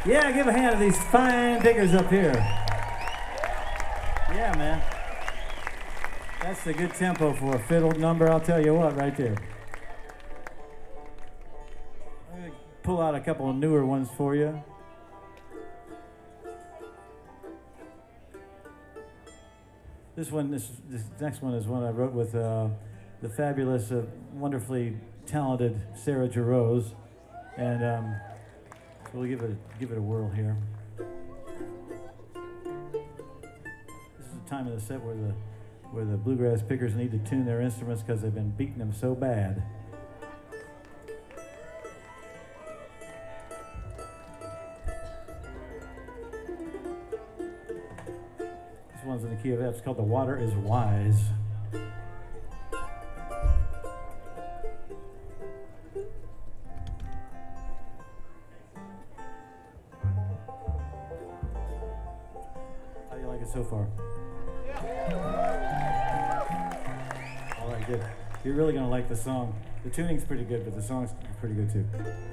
Yeah, give a hand to these fine pickers up here. Yeah, man. That's a good tempo for a fiddle number, I'll tell you what, right there. I'm going to pull out a couple of newer ones for you. This next one is one I wrote with the fabulous, wonderfully talented Sarah Jarosz, and so we'll give it a whirl here. This is the time of the set where the bluegrass pickers need to tune their instruments because they've been beating them so bad. This one's in the key of F. It's called "The Water Is Wise." How do you like it so far? All right, good. You're really gonna like the song. The tuning's pretty good, but the song's pretty good too.